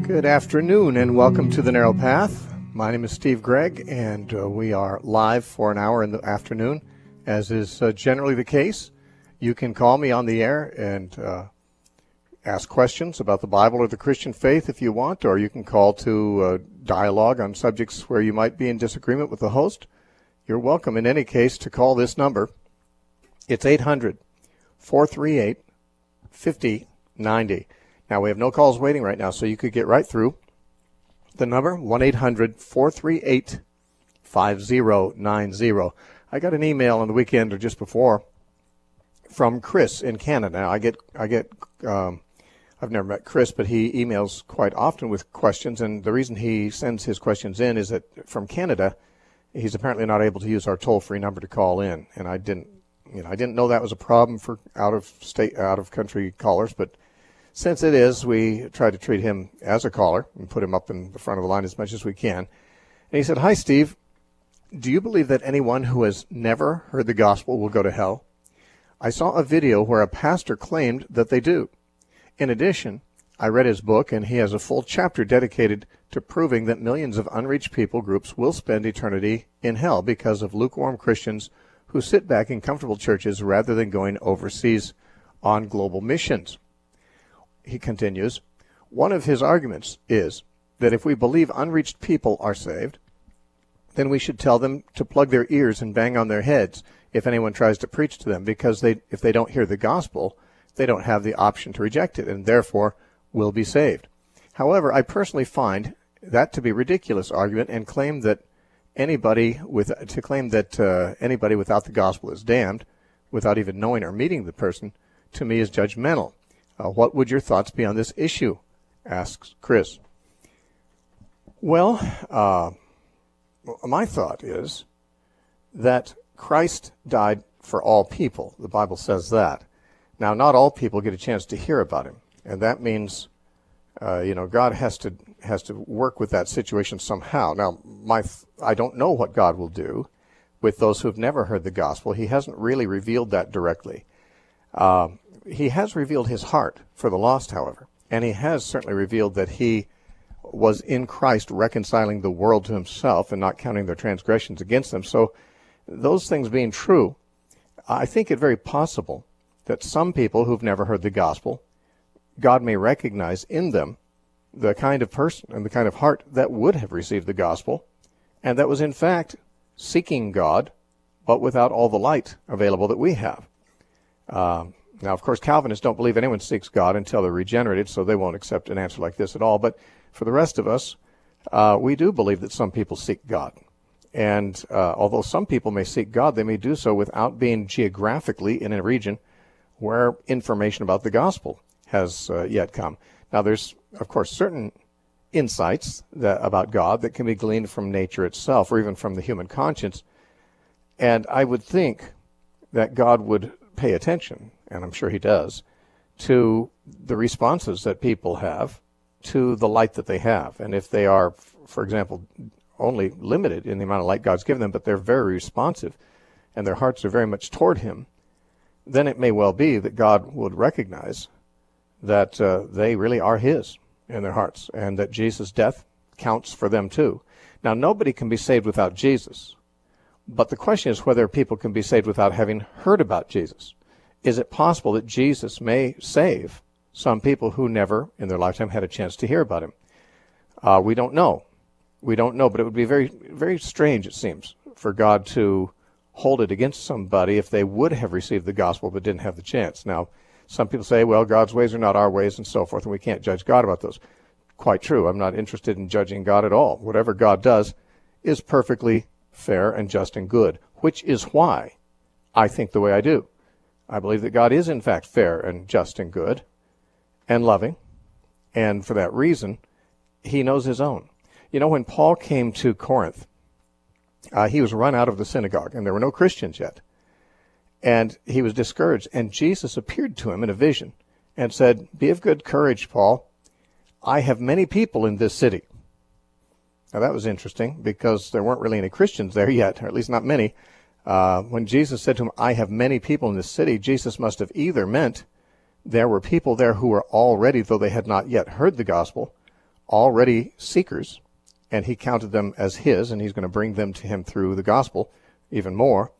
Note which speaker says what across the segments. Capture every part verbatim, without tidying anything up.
Speaker 1: Good afternoon and welcome to The Narrow Path. My name is Steve Gregg, and uh, we are live for an hour in the afternoon, as is uh, generally the case. You can call me on the air and uh, ask questions about the Bible or the Christian faith if you want, or you can call to uh, dialogue on subjects where you might be in disagreement with the host. You're welcome in any case to call this number. It's eight hundred, four three eight, five oh nine oh. Now, we have no calls waiting right now, so you could get right through. The number, one eight hundred, four three eight, five oh nine oh. I got an email on the weekend or just before from Chris in Canada. Now, I get, I get, um, I've never met Chris, but he emails quite often with questions, and the reason he sends his questions in is that from Canada, he's apparently not able to use our toll-free number to call in, and I didn't, you know, I didn't know that was a problem for out-of-state, out-of-country callers, but since it is, we try to treat him as a caller and put him up in the front of the line as much as we can. And he said, "Hi, Steve. Do you believe that anyone who has never heard the gospel will go to hell? I saw a video where a pastor claimed that they do. In addition, I read his book, and he has a full chapter dedicated to proving that millions of unreached people groups will spend eternity in hell because of lukewarm Christians who sit back in comfortable churches rather than going overseas on global missions." He continues, one of his arguments is that if we believe unreached people are saved, then we should tell them to plug their ears and bang on their heads if anyone tries to preach to them, because they, if they don't hear the gospel, they don't have the option to reject it, and therefore will be saved. However, I personally find that to be a ridiculous argument, and claim that anybody with to claim that uh, anybody without the gospel is damned, without even knowing or meeting the person, to me is judgmental. Uh, what would your thoughts be on this issue? Asks Chris. Well, uh, my thought is that Christ died for all people. The Bible says that. Now, not all people get a chance to hear about him, and that means, uh, you know, God has to has to work with that situation somehow. Now, my th- I don't know what God will do with those who have never heard the gospel. He hasn't really revealed that directly. Uh, He has revealed his heart for the lost, however, and he has certainly revealed that he was in Christ reconciling the world to himself and not counting their transgressions against them. So those things being true, I think it very possible that some people who've never heard the gospel, God may recognize in them the kind of person and the kind of heart that would have received the gospel, and that was in fact seeking God, but without all the light available that we have. Um, Now, of course, Calvinists don't believe anyone seeks God until they're regenerated, so they won't accept an answer like this at all. But for the rest of us, uh, we do believe that some people seek God. And uh, although some people may seek God, they may do so without being geographically in a region where information about the gospel has uh, yet come. Now, there's, of course, certain insights that, about God that can be gleaned from nature itself or even from the human conscience. And I would think that God would pay attention, and I'm sure he does, to the responses that people have to the light that they have. And if they are, for example, only limited in the amount of light God's given them, but they're very responsive and their hearts are very much toward him, then it may well be that God would recognize that uh, they really are his in their hearts, and that Jesus' death counts for them too. Now, nobody can be saved without Jesus, but the question is whether people can be saved without having heard about Jesus. Is it possible that Jesus may save some people who never in their lifetime had a chance to hear about him? Uh, we don't know. We don't know, but it would be very, very strange, it seems, for God to hold it against somebody if they would have received the gospel but didn't have the chance. Now, some people say, well, God's ways are not our ways and so forth, and we can't judge God about those. Quite true. I'm not interested in judging God at all. Whatever God does is perfectly fair and just and good, which is why I think the way I do. I believe that God is in fact fair and just and good and loving, and for that reason, he knows his own. You know, when Paul came to Corinth, uh, he was run out of the synagogue, and there were no Christians yet, and he was discouraged, and Jesus appeared to him in a vision and said, "Be of good courage, Paul. I have many people in this city." Now, that was interesting because there weren't really any Christians there yet, or at least not many. Uh, when Jesus said to him, "I have many people in this city," Jesus must have either meant there were people there who were already, though they had not yet heard the gospel, already seekers, and he counted them as his, and he's going to bring them to him through the gospel even more,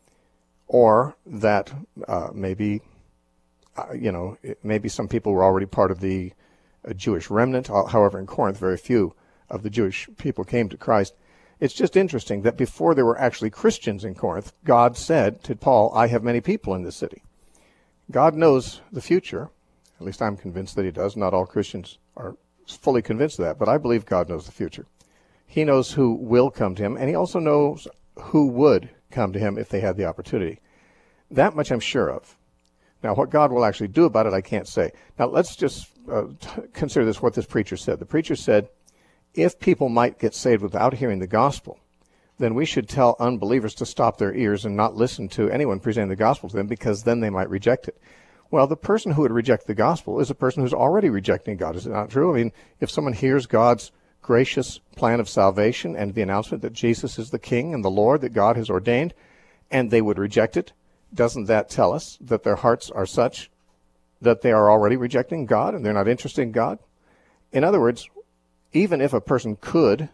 Speaker 1: or that uh, maybe, uh, you know, maybe some people were already part of the uh, Jewish remnant. However, in Corinth, very few of the Jewish people came to Christ. It's just interesting that before there were actually Christians in Corinth, God said to Paul, I have many people in this city. God knows the future. At least I'm convinced that he does. Not all Christians are fully convinced of that, but I believe God knows the future. He knows who will come to him, and he also knows who would come to him if they had the opportunity. That much I'm sure of. Now, what God will actually do about it, I can't say. Now, let's just uh, t- consider this, what this preacher said. The preacher said, if people might get saved without hearing the gospel, then we should tell unbelievers to stop their ears and not listen to anyone presenting the gospel to them, because then they might reject it. Well, the person who would reject the gospel is a person who's already rejecting God. Is it not true? I mean, if someone hears God's gracious plan of salvation and the announcement that Jesus is the King and the Lord that God has ordained, and they would reject it, doesn't that tell us that their hearts are such that they are already rejecting God and they're not interested in God? In other words, even if a person could,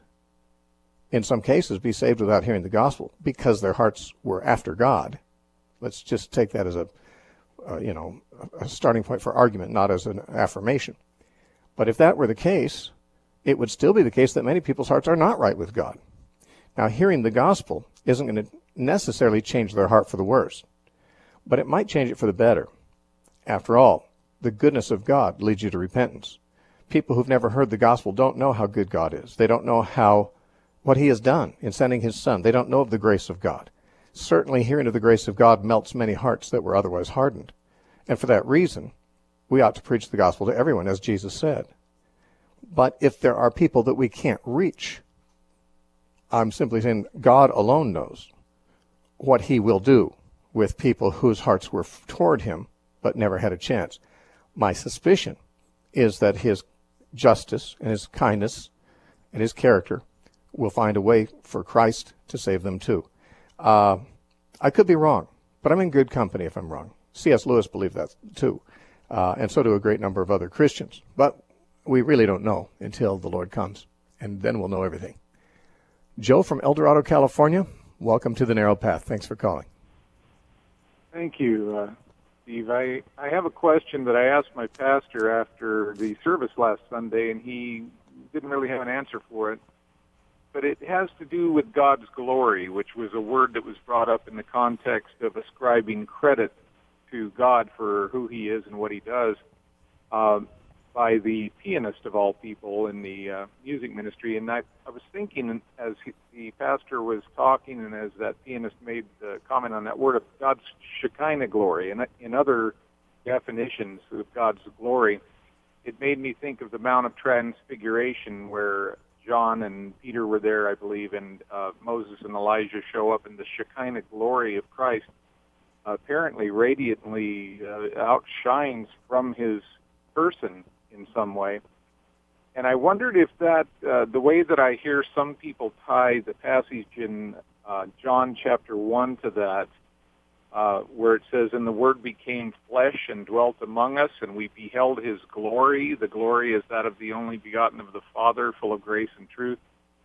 Speaker 1: in some cases, be saved without hearing the gospel because their hearts were after God, let's just take that as a, uh, you know, a starting point for argument, not as an affirmation. But if that were the case, it would still be the case that many people's hearts are not right with God. Now, hearing the gospel isn't going to necessarily change their heart for the worse, but it might change it for the better. After all, the goodness of God leads you to repentance. People who've never heard the gospel don't know how good God is. They don't know how what he has done in sending his son. They don't know of the grace of God. Certainly, hearing of the grace of God melts many hearts that were otherwise hardened. And for that reason, we ought to preach the gospel to everyone, as Jesus said. But if there are people that we can't reach, I'm simply saying God alone knows what he will do with people whose hearts were toward him but never had a chance. My suspicion is that his justice and his kindness and his character will find a way for Christ to save them too. Uh, I could be wrong, but I'm in good company if I'm wrong. C S Lewis believed that too, uh, and so do a great number of other Christians. But we really don't know until the Lord comes, and then we'll know everything. Joe from El Dorado, California, welcome to the Narrow Path. Thanks for calling.
Speaker 2: Thank you, uh, Steve. I, I have a question that I asked my pastor after the service last Sunday, and he didn't really have an answer for it. But it has to do with God's glory, which was a word that was brought up in the context of ascribing credit to God for who he is and what he does um, by the pianist of all people in the uh, music ministry. And I, I was thinking as he, the pastor was talking and as that pianist made the comment on that word of God's Shekinah glory and in other definitions of God's glory, it made me think of the Mount of Transfiguration where John and Peter were there, I believe, and uh, Moses and Elijah show up, and the Shekinah glory of Christ uh, apparently radiantly uh, outshines from his person in some way. And I wondered if that, uh, the way that I hear some people tie the passage in uh, John chapter one to that, uh, where it says, and the Word became flesh and dwelt among us, and we beheld his glory. The glory is that of the only begotten of the Father, full of grace and truth.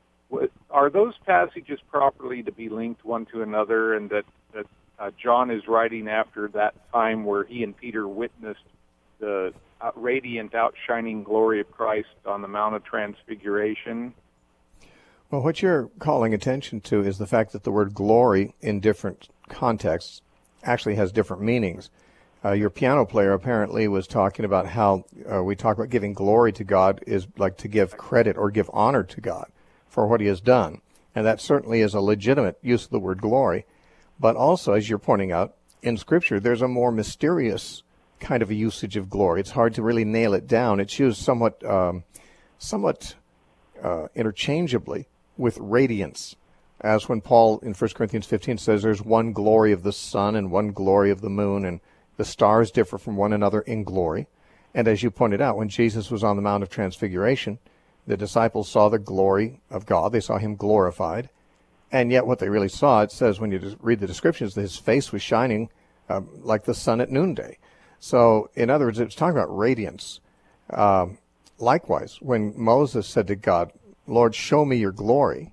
Speaker 2: Are those passages properly to be linked one to another, and that, that uh, John is writing after that time where he and Peter witnessed the uh, radiant, outshining glory of Christ on the Mount of Transfiguration?
Speaker 1: Well, what you're calling attention to is the fact that the word glory in different contexts actually has different meanings. Uh, your piano player apparently was talking about how uh, we talk about giving glory to God is like to give credit or give honor to God for what he has done. And that certainly is a legitimate use of the word glory. But also, as you're pointing out, in Scripture, there's a more mysterious kind of a usage of glory. It's hard to really nail it down. It's used somewhat, um, somewhat uh, interchangeably with radiance, as when Paul in First Corinthians fifteen says there's one glory of the sun and one glory of the moon, and the stars differ from one another in glory. And as you pointed out, when Jesus was on the Mount of Transfiguration, the disciples saw the glory of God. They saw him glorified. And yet what they really saw, it says when you read the descriptions, that his face was shining uh, like the sun at noonday. So, in other words, it's talking about radiance. Um, likewise, when Moses said to God, Lord, show me your glory,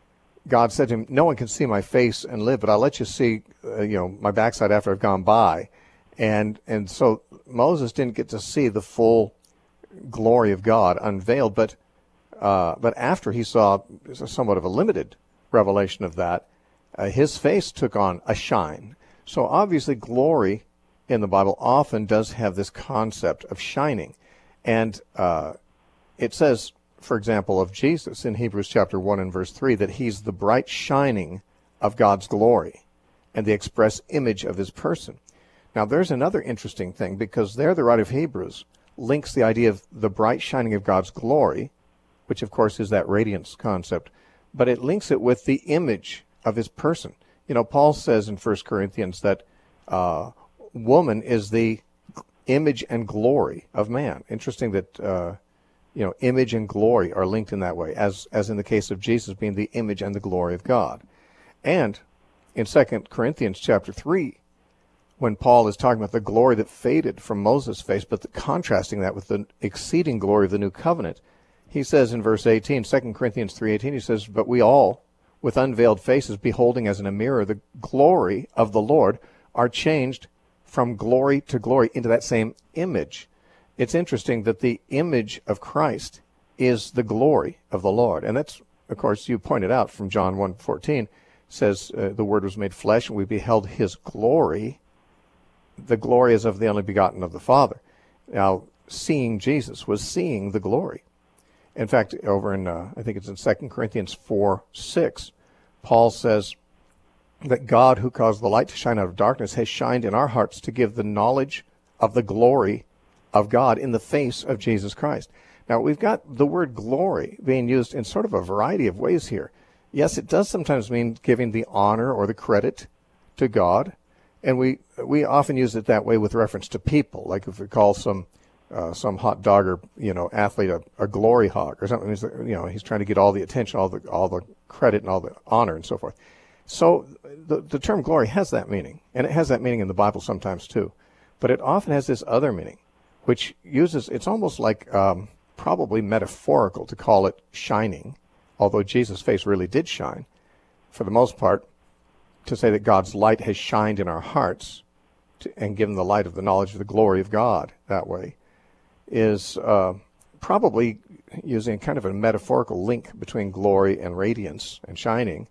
Speaker 1: God said to him, no one can see my face and live, but I'll let you see, uh, you know, my backside after I've gone by. And and so Moses didn't get to see the full glory of God unveiled, but uh, but after he saw somewhat of a limited revelation of that, uh, his face took on a shine. So obviously glory in the Bible often does have this concept of shining. And uh, it says, for example, of Jesus in Hebrews chapter one and verse three, that he's the bright shining of God's glory and the express image of his person. Now, there's another interesting thing, because there the writer of Hebrews links the idea of the bright shining of God's glory, which of course is that radiance concept, but it links it with the image of his person. You know, Paul says in First Corinthians that uh, woman is the image and glory of man. Interesting that uh, you know, image and glory are linked in that way, as as in the case of Jesus being the image and the glory of God. And in Second Corinthians chapter three, when Paul is talking about the glory that faded from Moses' face, but the, contrasting that with the exceeding glory of the new covenant, he says in verse eighteen, Second Corinthians three eighteen, he says, but we all, with unveiled faces, beholding as in a mirror the glory of the Lord, are changed from glory to glory into that same image. It's interesting that the image of Christ is the glory of the Lord. And that's, of course, you pointed out from John one fourteen, says uh, the Word was made flesh and we beheld his glory. The glory is of the only begotten of the Father. Now, seeing Jesus was seeing the glory. In fact, over in, uh, I think it's in Second Corinthians four six, Paul says that God, who caused the light to shine out of darkness, has shined in our hearts to give the knowledge of the glory of God in the face of Jesus Christ. Now, we've got the word glory being used in sort of a variety of ways here. Yes, it does sometimes mean giving the honor or the credit to God, and we we often use it that way with reference to people, like if we call some uh, some hot dog or you know athlete a, a glory hog or something. He's, you know, he's trying to get all the attention, all the all the credit, and all the honor, and so forth. So the the term glory has that meaning, and it has that meaning in the Bible sometimes too, but it often has this other meaning, which uses, it's almost like um, probably metaphorical to call it shining, although Jesus' face really did shine, for the most part, to say that God's light has shined in our hearts to, and given the light of the knowledge of the glory of God that way, is uh, probably using kind of a metaphorical link between glory and radiance and shining.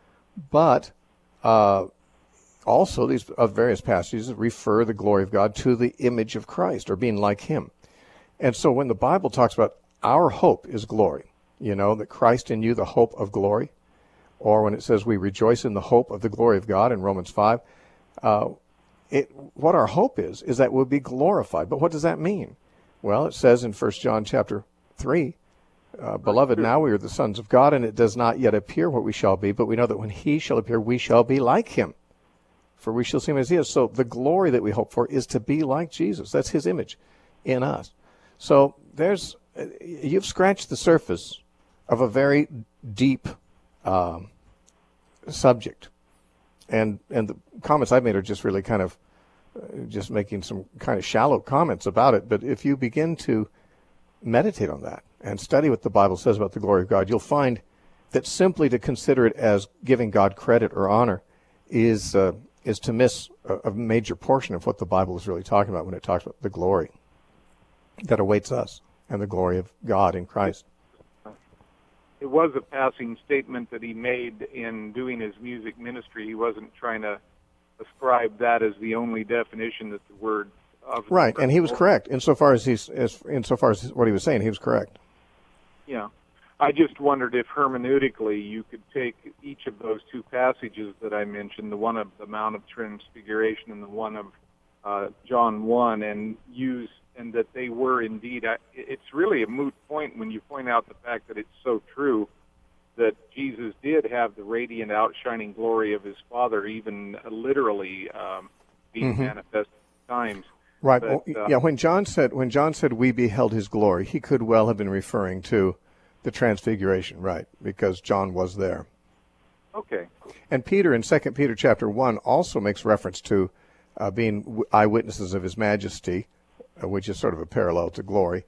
Speaker 1: But uh, also, these uh, various passages refer the glory of God to the image of Christ, or being like him. And so when the Bible talks about our hope is glory, you know, that Christ in you, the hope of glory, or when it says we rejoice in the hope of the glory of God in Romans five, uh, it, what our hope is, is that we'll be glorified. But what does that mean? Well, it says in First John chapter three, uh, Beloved, now we are the sons of God, and it does not yet appear what we shall be, but we know that when he shall appear, we shall be like him. For we shall see him as he is. So the glory that we hope for is to be like Jesus. That's his image in us. So there's, you've scratched the surface of a very deep um, subject. And and the comments I've made are just really kind of uh, just making some kind of shallow comments about it. But if you begin to meditate on that and study what the Bible says about the glory of God, you'll find that simply to consider it as giving God credit or honor is uh, is to miss a, a major portion of what the Bible is really talking about when it talks about the glory that awaits us and the glory of God in Christ.
Speaker 2: It was a passing statement that he made in doing his music ministry. He wasn't trying to ascribe that as the only definition that the word of
Speaker 1: right, and he was correct insofar as he's as insofar as what he was saying. He was correct.
Speaker 2: Yeah, I just wondered if hermeneutically you could take each of those two passages that I mentioned, the one of the Mount of Transfiguration and the one of uh, John one, and use and that they were indeed. It's really a moot point when you point out the fact that it's so true that Jesus did have the radiant, outshining glory of his Father, even literally um, being mm-hmm. manifested at times.
Speaker 1: Right.
Speaker 2: But,
Speaker 1: well,
Speaker 2: uh,
Speaker 1: yeah. When John said when John said we beheld his glory, he could well have been referring to the Transfiguration, right? Because John was there.
Speaker 2: Okay.
Speaker 1: And Peter in Second Peter chapter one also makes reference to uh, being eyewitnesses of his majesty, which is sort of a parallel to glory.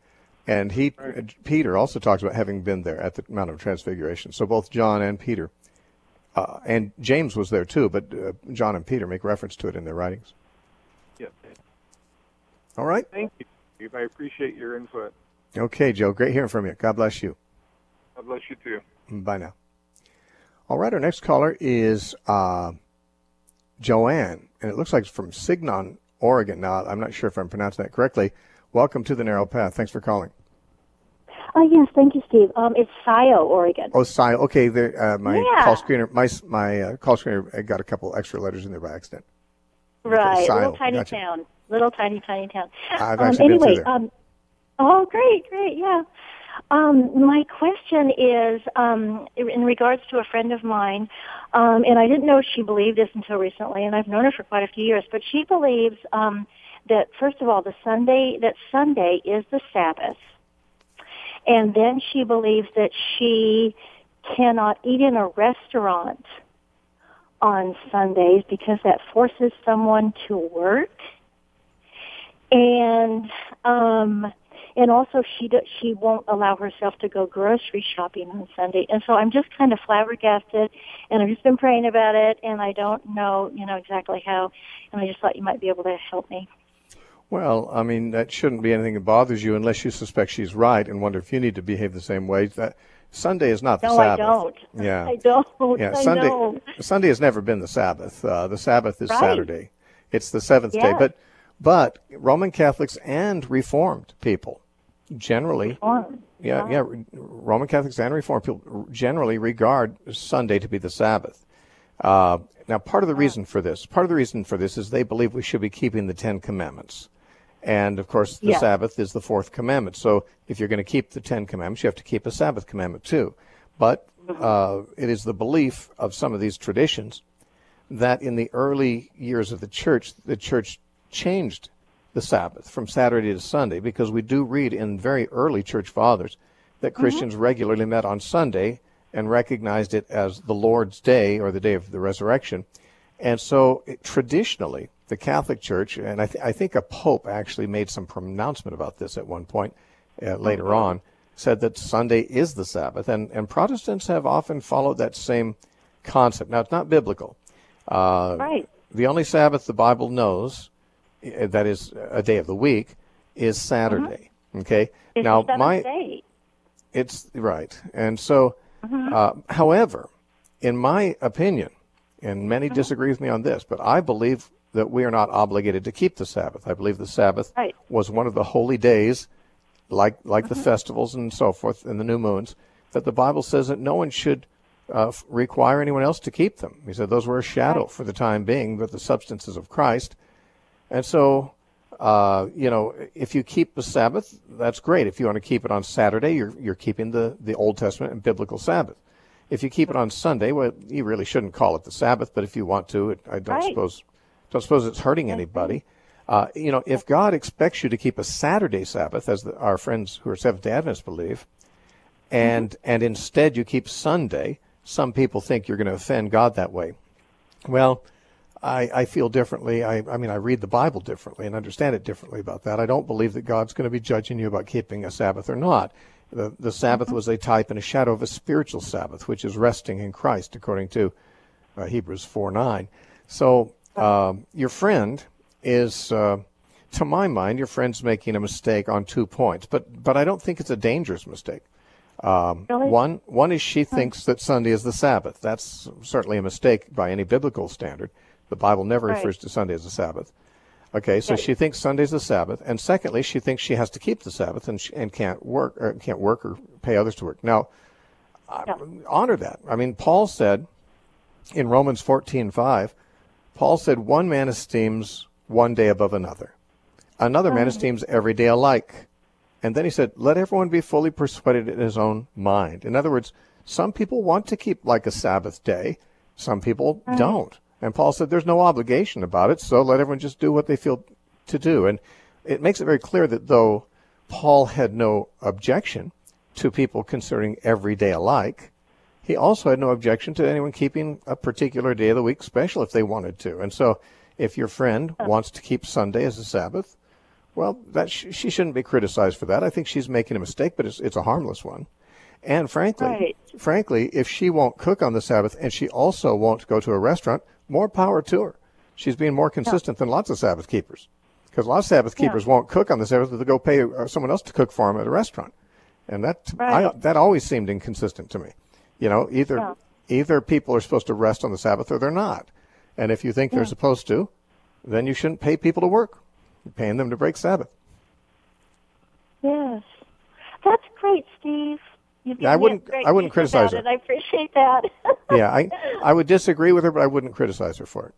Speaker 1: And he,
Speaker 2: Right.
Speaker 1: Peter also talks about having been there at the Mount of Transfiguration. So both John and Peter, uh, and James was there too, but uh, John and Peter make reference to it in their writings.
Speaker 2: Yes.
Speaker 1: All right.
Speaker 2: Thank you, Steve. I appreciate your input.
Speaker 1: Okay, Joe. Great hearing from you. God bless you.
Speaker 2: God bless you too.
Speaker 1: Bye now. All right. Our next caller is uh, Joanne, and it looks like it's from Signon, Oregon. Now, I'm not sure if I'm pronouncing that correctly. Welcome to the Narrow Path. Thanks for calling.
Speaker 3: Oh, yes, thank you, Steve. Um, it's Scio, Oregon.
Speaker 1: Oh, Scio. Okay, there, uh, my
Speaker 3: Yeah.
Speaker 1: call screener, my my uh, call screener got a couple extra letters in there by accident.
Speaker 3: Right,
Speaker 1: Scio.
Speaker 3: little tiny
Speaker 1: Gotcha.
Speaker 3: town. Little tiny, tiny town.
Speaker 1: I've
Speaker 3: um,
Speaker 1: actually
Speaker 3: anyway,
Speaker 1: been through there.
Speaker 3: Um, oh, great, great, yeah. Um, my question is um, in regards to a friend of mine, um, and I didn't know she believed this until recently, and I've known her for quite a few years, but she believes um, that, first of all, the Sunday, that Sunday is the Sabbath. And then she believes that she cannot eat in a restaurant on Sundays because that forces someone to work. And um, and also she do, she won't allow herself to go grocery shopping on Sunday. And so I'm just kind of flabbergasted, and I've just been praying about it, and I don't know, you know, exactly how. And I just thought you might be able to help me.
Speaker 1: Well, I mean, that shouldn't be anything that bothers you unless you suspect she's right and wonder if you need to behave the same way. That Sunday is not the
Speaker 3: No,
Speaker 1: Sabbath.
Speaker 3: I don't.
Speaker 1: Yeah.
Speaker 3: I don't.
Speaker 1: Yeah,
Speaker 3: I
Speaker 1: Sunday
Speaker 3: know.
Speaker 1: Sunday has never been the Sabbath. Uh, the Sabbath is
Speaker 3: Right.
Speaker 1: Saturday. It's the seventh day.
Speaker 3: Yes.
Speaker 1: But but Roman Catholics and Reformed people generally
Speaker 3: Reform.
Speaker 1: yeah,
Speaker 3: Wow.
Speaker 1: yeah, Roman Catholics and Reformed people generally regard Sunday to be the Sabbath. Uh, now, part of the reason for this, part of the reason for this is they believe we should be keeping the Ten Commandments. And, of course, the
Speaker 3: Yes.
Speaker 1: Sabbath is the fourth commandment. So if you're going to keep the Ten Commandments, you have to keep a Sabbath commandment, too. But uh, it is the belief of some of these traditions that in the early years of the church, the church changed the Sabbath from Saturday to Sunday, because we do read in very early church fathers that Christians regularly met on Sunday and recognized it as the Lord's Day, or the day of the resurrection. And so it, traditionally, the Catholic Church, and I, th- I think a pope actually made some pronouncement about this at one point uh, later on, said that Sunday is the Sabbath, and, and Protestants have often followed that same concept. Now, it's not biblical. Uh,
Speaker 3: Right.
Speaker 1: The only Sabbath the Bible knows, uh, that is a day of the week, is Saturday. Okay.
Speaker 3: It's
Speaker 1: now
Speaker 3: the seventh
Speaker 1: my
Speaker 3: day.
Speaker 1: it's right, and so, uh, however, in my opinion, and many disagree with me on this, but I believe that we are not obligated to keep the Sabbath. I believe the Sabbath
Speaker 3: Right.
Speaker 1: was one of the holy days, like like the festivals and so forth, and the new moons, that the Bible says that no one should uh, f- require anyone else to keep them. He said those were a shadow
Speaker 3: Right.
Speaker 1: for the time being, but the substances of Christ. And so, uh, you know, if you keep the Sabbath, that's great. If you want to keep it on Saturday, you're you're keeping the, the Old Testament and biblical Sabbath. If you keep it on Sunday, well, you really shouldn't call it the Sabbath, but if you want to, it, I don't
Speaker 3: Right.
Speaker 1: suppose don't suppose it's hurting anybody. Uh, you know, if God expects you to keep a Saturday Sabbath, as the, our friends who are Seventh-day Adventists believe, and
Speaker 3: Mm-hmm.
Speaker 1: and instead you keep Sunday, some people think you're going to offend God that way. Well, I, I feel differently. I, I mean, I read the Bible differently and understand it differently about that. I don't believe that God's going to be judging you about keeping a Sabbath or not. The, the Sabbath was a type and a shadow of a spiritual Sabbath, which is resting in Christ, according to uh, Hebrews four nine. So um, your friend is, uh, to my mind, your friend's making a mistake on two points, but but I don't think it's a dangerous mistake. Um,
Speaker 3: Really?
Speaker 1: One one is she thinks that Sunday is the Sabbath. That's certainly a mistake by any biblical standard. The Bible never
Speaker 3: Right.
Speaker 1: refers to Sunday as a Sabbath. Okay, so
Speaker 3: Right.
Speaker 1: she thinks Sunday's the Sabbath, and secondly, she thinks she has to keep the Sabbath and she, and can't work or can't work or pay others to work. Now, I
Speaker 3: Yeah.
Speaker 1: honor that. I mean, Paul said in Romans fourteen five, Paul said, "One man esteems one day above another. Another man esteems every day alike." And then he said, "Let everyone be fully persuaded in his own mind." In other words, some people want to keep like a Sabbath day. Some people don't. And Paul said there's no obligation about it, so let everyone just do what they feel to do. And it makes it very clear that though Paul had no objection to people considering every day alike, he also had no objection to anyone keeping a particular day of the week special if they wanted to. And so if your friend wants to keep Sunday as a Sabbath, Well, that sh- she shouldn't be criticized for that. I think she's making a mistake, but it's it's a harmless one. And frankly,
Speaker 3: Right.
Speaker 1: frankly, if she won't cook on the Sabbath and she also won't go to a restaurant, more power to her. She's being more consistent than lots of Sabbath keepers, because a lot of Sabbath
Speaker 3: Yeah.
Speaker 1: keepers won't cook on the Sabbath, but they go pay uh, someone else to cook for them at a restaurant, and that I,
Speaker 3: Right.
Speaker 1: that always seemed inconsistent to me. You know, either
Speaker 3: Yeah.
Speaker 1: either people are supposed to rest on the Sabbath or they're not, and if you think they're
Speaker 3: Yeah.
Speaker 1: supposed to, then you shouldn't pay people to work. You're paying them to break Sabbath.
Speaker 3: Yes. That's great, Steve. You've
Speaker 1: Yeah, I
Speaker 3: given me a
Speaker 1: wouldn't-
Speaker 3: great
Speaker 1: I wouldn't
Speaker 3: piece
Speaker 1: criticize
Speaker 3: about
Speaker 1: her.
Speaker 3: it. I appreciate that.
Speaker 1: Yeah, I I would disagree with her, but I wouldn't criticize her for it.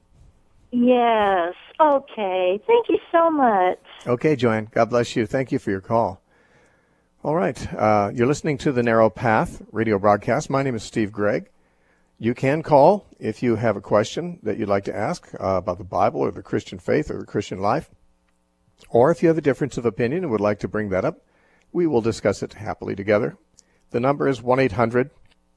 Speaker 3: Yes. Okay. Thank you so much.
Speaker 1: Okay, Joanne. God bless you. Thank you for your call. All right. Uh, you're listening to the Narrow Path radio broadcast. My name is Steve Gregg. You can call if you have a question that you'd like to ask uh, about the Bible or the Christian faith or the Christian life. Or if you have a difference of opinion and would like to bring that up, we will discuss it happily together. The number is one eight hundred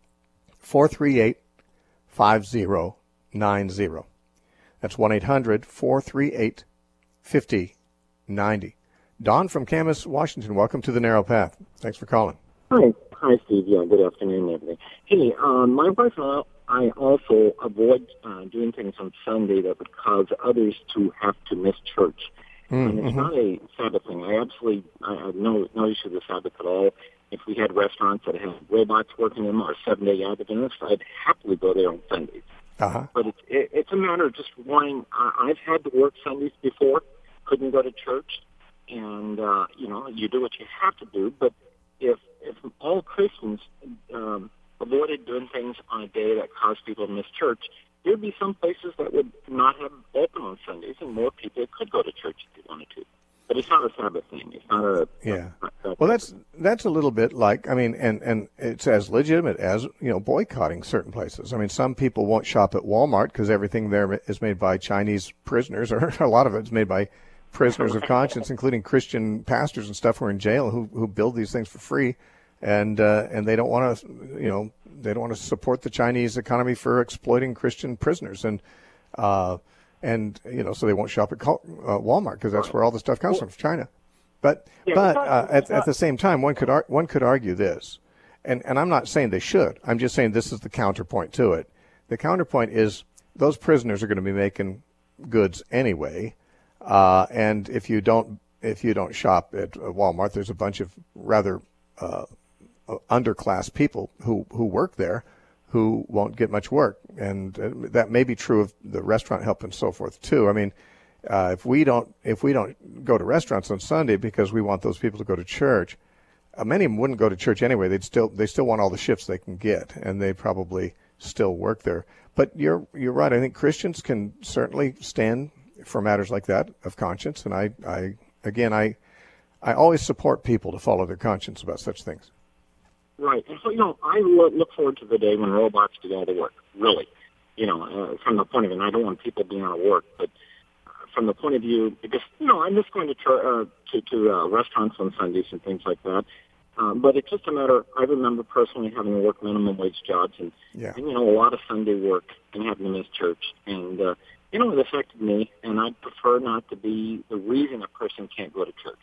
Speaker 1: four three eight five zero nine zero. That's one eight hundred four three eight five zero nine zero. Don from Camas, Washington, welcome to the Narrow Path. Thanks for calling.
Speaker 4: Hi, hi, Steve. Yeah, good afternoon, everybody. Hey, um, my wife and I also avoid uh, doing things on Sunday that would cause others to have to miss church.
Speaker 1: Mm,
Speaker 4: and it's
Speaker 1: mhm.
Speaker 4: not a Sabbath thing. I absolutely I have no no issue with Sabbath at all. If we had restaurants that had robots working in them or seven-day Adventists, I'd happily go there on Sundays.
Speaker 1: Uh-huh.
Speaker 4: But it's it, it's a matter of just wanting. Uh, I've had to work Sundays before, couldn't go to church, and uh, you know you do what you have to do. But if if all Christians um, avoided doing things on a day that caused people to miss church, there'd be some places that would not have open on Sundays, and more people could go to church if they wanted to. But it's not a Sabbath thing. It's not a
Speaker 1: Yeah.
Speaker 4: a- a-
Speaker 1: Well, that's that's a little bit like, I mean, and, and it's as legitimate as, you know, boycotting certain places. I mean, some people won't shop at Walmart because everything there is made by Chinese prisoners, or a lot of it's made by prisoners of conscience, including Christian pastors and stuff who are in jail who who build these things for free, and uh, and they don't want to, you know, they don't want to support the Chinese economy for exploiting Christian prisoners, and uh, and you know, so they won't shop at Col- uh, Walmart because that's where all the stuff comes from, China. But
Speaker 4: Yeah,
Speaker 1: but
Speaker 4: it's not-
Speaker 1: uh,
Speaker 4: it's
Speaker 1: at, at
Speaker 4: not-
Speaker 1: the same time, one could ar- one could argue this, and and I'm not saying they should. I'm just saying this is the counterpoint to it. The counterpoint is those prisoners are going to be making goods anyway, uh, and if you don't if you don't shop at uh, Walmart, there's a bunch of rather uh, underclass people who who work there who won't get much work, and uh, that may be true of the restaurant help and so forth too. I mean. Uh, if we don't, if we don't go to restaurants on Sunday because we want those people to go to church, uh, many of them wouldn't go to church anyway. They'd still, they still want all the shifts they can get, and they probably still work there. But you're, you're right. I think Christians can certainly stand for matters like that of conscience, and I, I, again, I, I always support people to follow their conscience about such things.
Speaker 4: Right. And so, you know, I lo- look forward to the day when robots do all the work, really. You know, uh, from the point of view, and I don't want people being out of work, but from the point of view, because, you know, I'm just going to tr- uh, to, to uh, restaurants on Sundays and things like that. Um, but it's just a matter, I remember personally having to work minimum wage jobs and,
Speaker 1: Yeah.
Speaker 4: and, you know, a lot of Sunday work and having to miss church. And, uh, you know, it affected me, and I prefer not to be the reason a person can't go to church.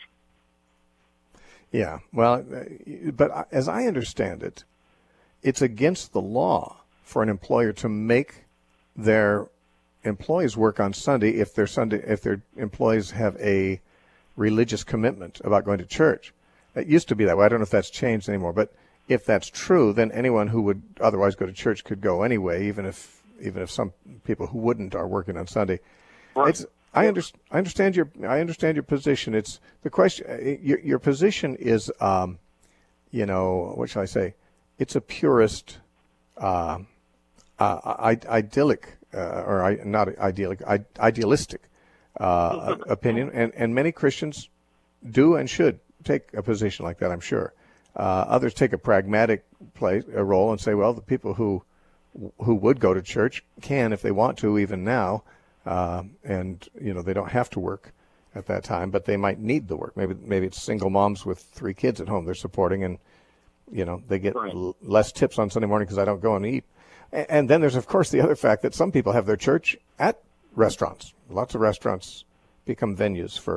Speaker 1: Yeah. Well, uh, but as I understand it, it's against the law for an employer to make their employees work on Sunday if their Sunday if their employees have a religious commitment about going to church. It used to be that way. I don't know if that's changed anymore, but if that's true, then anyone who would otherwise go to church could go anyway, even if even if some people who wouldn't are working on Sunday.
Speaker 4: Right.
Speaker 1: It's I, under, I understand your I understand your position. It's the question. Your your position is, um, you know, what shall I say? It's a purist, uh, uh, I, idyllic. Uh, or I, not idyllic, I, idealistic uh, opinion, and, and many Christians do and should take a position like that, I'm sure. Uh, others take a pragmatic place, a role and say, well, the people who who would go to church can if they want to, even now, uh, and you know they don't have to work at that time, but they might need the work. Maybe maybe it's single moms with three kids at home they're supporting, and you know they get
Speaker 4: Right.
Speaker 1: l- less tips on Sunday morning because I don't go and eat. And then there's, of course, the other fact that some people have their church at restaurants. Lots of restaurants become venues for,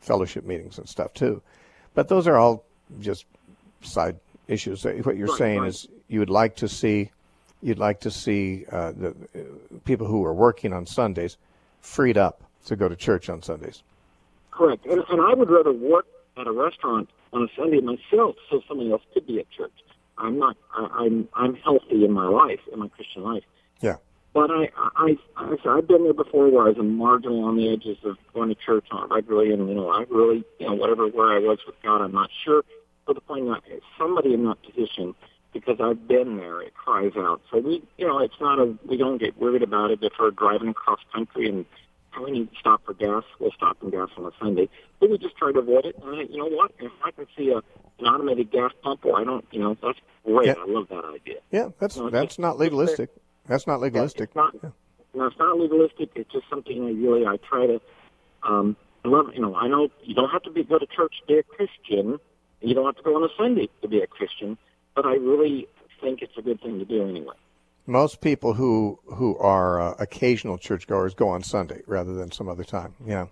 Speaker 1: fellowship meetings and stuff too. But those are all just side issues. What you're
Speaker 4: Right,
Speaker 1: saying
Speaker 4: right.
Speaker 1: is you would like to see, you'd like to see uh, the uh, people who are working on Sundays freed up to go to church on Sundays.
Speaker 4: Correct. And, and I would rather work at a restaurant on a Sunday myself so somebody else could be at church. I'm not, I, I'm, I'm healthy in my life, in my Christian life.
Speaker 1: Yeah.
Speaker 4: But I, I, I, I've been there before where I was a marginal on the edges of going to church on regularly, and, you know, I really, you know, whatever, where I was with God, I'm not sure. But the point is, somebody in that position, because I've been there, it cries out. So we, you know, it's not a, we don't get worried about it if we're driving across country and we need to stop for gas, we'll stop and gas on a Sunday. But we just try to avoid it. And I, you know what? If I can see a, an automated gas pump, or I don't, you know, that's great.
Speaker 1: Yeah.
Speaker 4: I love that idea.
Speaker 1: Yeah, that's
Speaker 4: No, it's
Speaker 1: that's
Speaker 4: just-
Speaker 1: not legalistic. That's not legalistic.
Speaker 4: Yeah, it's not, no, it's not legalistic. It's just something I really, I try to, um, I love, you know, I know you don't have to be, go to church to be a Christian. You don't have to go on a Sunday to be a Christian. But I really think it's a good thing to do anyway.
Speaker 1: Most people who who are uh, occasional churchgoers go on Sunday rather than some other time. Yeah.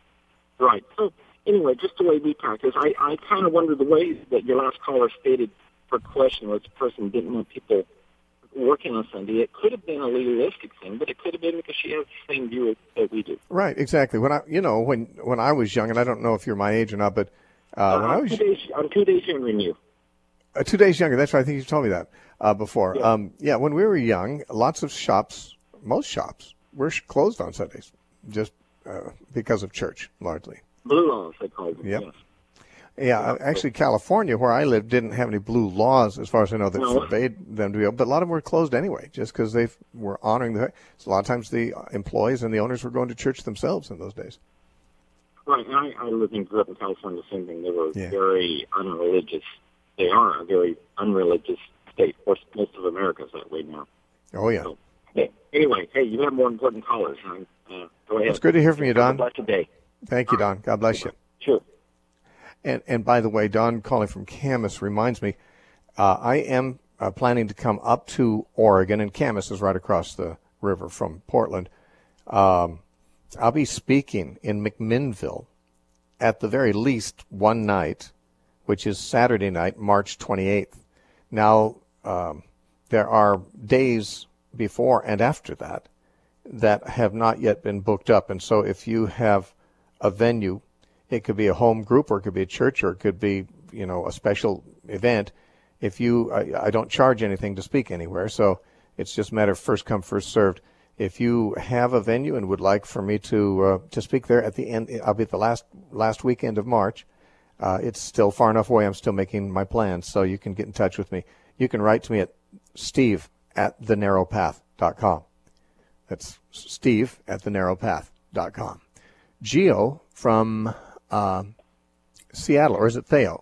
Speaker 4: Right. So anyway, just the way we practice, I, I kind of wonder the way that your last caller stated her question was the person didn't want people working on Sunday. It could have been a legalistic thing, but it could have been because she has the same view that we do.
Speaker 1: Right. Exactly. When I, you know, when when I was young, and I don't know if you're my age or not, but uh,
Speaker 4: Uh,
Speaker 1: when I
Speaker 4: I'm,
Speaker 1: was
Speaker 4: two days, I'm two days younger than you.
Speaker 1: uh, two days younger, that's right. I think you told me that uh, before.
Speaker 4: Yeah.
Speaker 1: Um, yeah. When we were young, lots of shops, most shops, were sh- closed on Sundays, just uh, because of church, largely.
Speaker 4: Blue laws, they call them.
Speaker 1: Yep.
Speaker 4: Yes.
Speaker 1: Yeah, uh, actually, California, where I lived, didn't have any blue laws, as far as I know, that
Speaker 4: No.
Speaker 1: forbade them to be open. But a lot of them were closed anyway, just because they were honoring the. So a lot of times, the employees and the owners were going to church themselves in those days.
Speaker 4: Right. And I, I lived and grew up in California, the same thing. They were
Speaker 1: Yeah.
Speaker 4: very unreligious. They are a very unreligious state. Of course, most of America's that way now.
Speaker 1: Oh yeah,
Speaker 4: So, hey, anyway, hey, you have more important callers. Huh? Uh, go ahead.
Speaker 1: it's good to hear from you, Don.
Speaker 4: Have a blessed day.
Speaker 1: Thank you, Don. God bless you.
Speaker 4: Sure.
Speaker 1: And and by the way, Don calling from Camas reminds me, uh, I am uh, planning to come up to Oregon, and Camas is right across the river from Portland. Um, I'll be speaking in McMinnville at the very least one night, which is Saturday night, March twenty-eighth. Now, um, there are days before and after that that have not yet been booked up. And so if you have a venue, it could be a home group, or it could be a church, or it could be, you know, a special event. If you, I, I don't charge anything to speak anywhere, so it's just a matter of first come, first served. If you have a venue and would like for me to uh, to speak there at the end, I'll be at the last last weekend of March. Uh, it's still far enough away. I'm still making my plans, so you can get in touch with me. You can write to me at steve at the narrow path dot com. That's steve at the narrow path dot com. Geo from uh, Seattle, or is it Theo?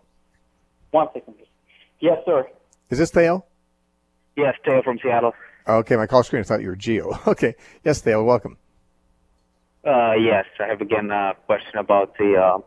Speaker 5: One second, please. Yes, sir.
Speaker 1: Is this Theo?
Speaker 5: Yes, Theo from Seattle.
Speaker 1: Okay, my call screen thought you were Geo. Okay, yes, Theo, welcome.
Speaker 5: Uh, yes, I have again a question about the uh,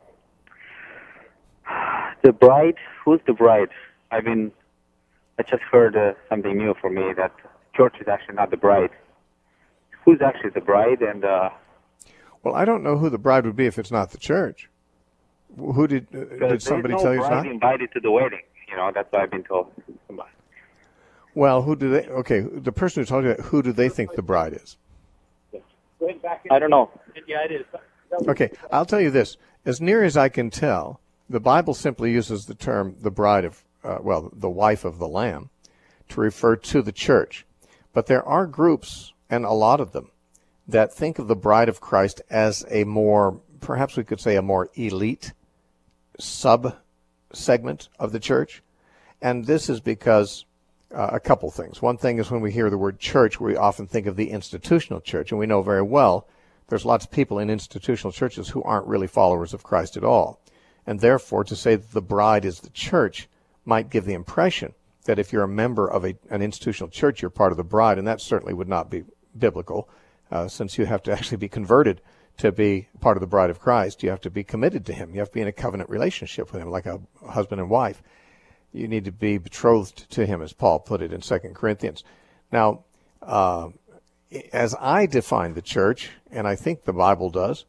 Speaker 5: the bride. Who's the bride? I mean, I just heard uh, something new for me, that church is actually not the bride. Who's actually the bride? And uh,
Speaker 1: Well, I don't know who the bride would be if it's not the church. Who did uh, did somebody
Speaker 5: there's
Speaker 1: tell
Speaker 5: no
Speaker 1: you it's
Speaker 5: bride
Speaker 1: not?
Speaker 5: invited to the wedding. You know, that's what I've been told.
Speaker 1: Well, who do they? Okay, the person who told you that, who do they think the bride is?
Speaker 5: I don't know.
Speaker 1: Okay, I'll tell you this. As near as I can tell, the Bible simply uses the term the bride of, uh, well, the wife of the Lamb, to refer to the church. But there are groups, and a lot of them, that think of the bride of Christ as a more, perhaps we could say a more elite sub-segment of the church. And this is because uh, a couple things. One thing is when we hear the word church, we often think of the institutional church, and we know very well there's lots of people in institutional churches who aren't really followers of Christ at all. And therefore, to say that the bride is the church might give the impression that if you're a member of a, an institutional church, you're part of the bride, and that certainly would not be biblical, uh, since you have to actually be converted to be part of the bride of Christ. You have to be committed to him. You have to be in a covenant relationship with him, like a husband and wife. You need to be betrothed to him, as Paul put it in Second Corinthians. Now, uh, as I define the church, and I think the Bible does,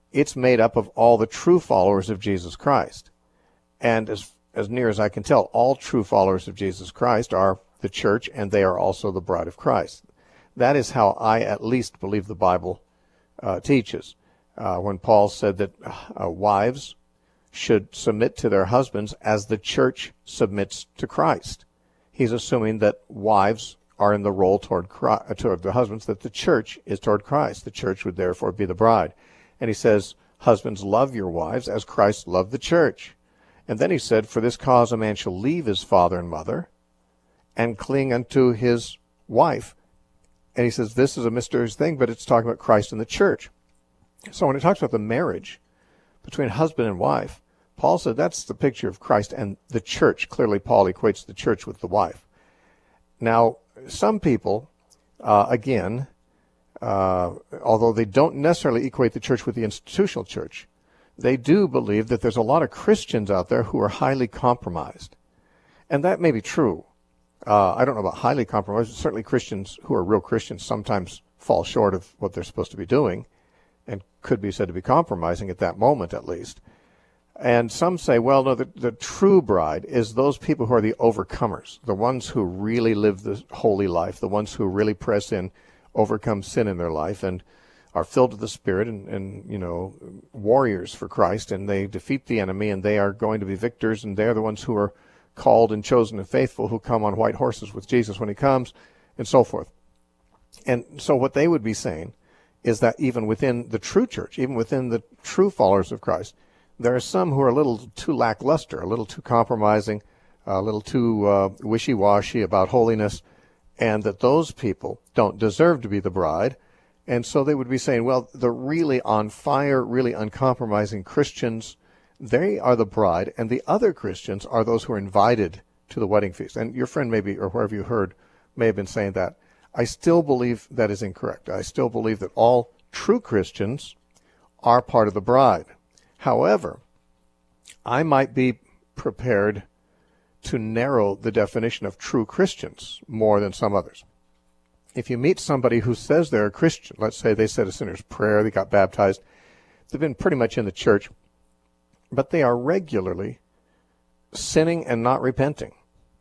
Speaker 1: it's made up of all the true followers of Jesus Christ. And as as near as I can tell, all true followers of Jesus Christ are the church, and they are also the bride of Christ. That is how I at least believe the Bible uh, teaches. Uh, when Paul said that uh, wives should submit to their husbands as the church submits to Christ, he's assuming that wives are in the role toward Christ, toward the husbands, that the church is toward Christ. The church would therefore be the bride. And he says, husbands, love your wives as Christ loved the church. And then he said, for this cause a man shall leave his father and mother and cling unto his wife. And he says, this is a mysterious thing, but it's talking about Christ and the church. So when he talks about the marriage between husband and wife, Paul said that's the picture of Christ and the church. Clearly, Paul equates the church with the wife. Now, some people, uh, again, uh, although they don't necessarily equate the church with the institutional church, they do believe that there's a lot of Christians out there who are highly compromised. And that may be true. Uh, I don't know about highly compromised. Certainly Christians who are real Christians sometimes fall short of what they're supposed to be doing and could be said to be compromising at that moment at least. And some say, well, no, the, the true bride is those people who are the overcomers, the ones who really live the holy life, the ones who really press in, overcome sin in their life, and are filled with the Spirit and, and, you know, warriors for Christ, and they defeat the enemy, and they are going to be victors, and they're the ones who are called and chosen and faithful, who come on white horses with Jesus when he comes, and so forth. And so what they would be saying is that even within the true church, even within the true followers of Christ, there are some who are a little too lackluster, a little too compromising, a little too uh, wishy-washy about holiness, and that those people don't deserve to be the bride. And so they would be saying, well, the really on fire, really uncompromising Christians, they are the bride, and the other Christians are those who are invited to the wedding feast. And your friend maybe, or wherever you heard, may have been saying that. I still believe that is incorrect. I still believe that all true Christians are part of the bride. However, I might be prepared to narrow the definition of true Christians more than some others. If you meet somebody who says they're a Christian, let's say they said a sinner's prayer, they got baptized, they've been pretty much in the church, but they are regularly sinning and not repenting.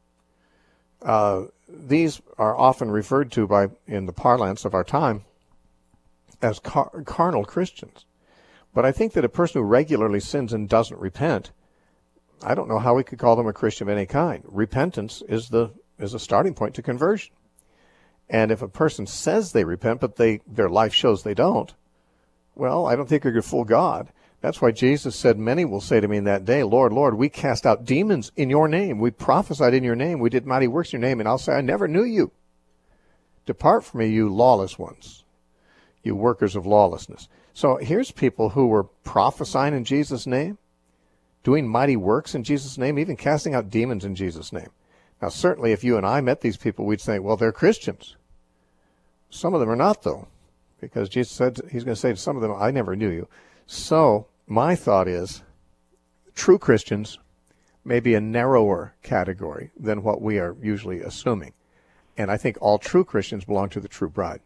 Speaker 1: Uh, these are often referred to by, in the parlance of our time, as car- carnal Christians. But I think that a person who regularly sins and doesn't repent, I don't know how we could call them a Christian of any kind. Repentance is the is a starting point to conversion. And if a person says they repent, but they their life shows they don't, well, I don't think they could fool God. That's why Jesus said, many will say to me in that day, Lord, Lord, we cast out demons in your name. We prophesied in your name. We did mighty works in your name. And I'll say, I never knew you. Depart from me, you lawless ones, you workers of lawlessness. So here's people who were prophesying in Jesus' name, doing mighty works in Jesus' name, even casting out demons in Jesus' name. Now, certainly if you and I met these people, we'd say, well, they're Christians. Some of them are not, though, because Jesus said he's going to say to some of them, I never knew you. So my thought is true Christians may be a narrower category than what we are usually assuming. And I think all true Christians belong to the true bride.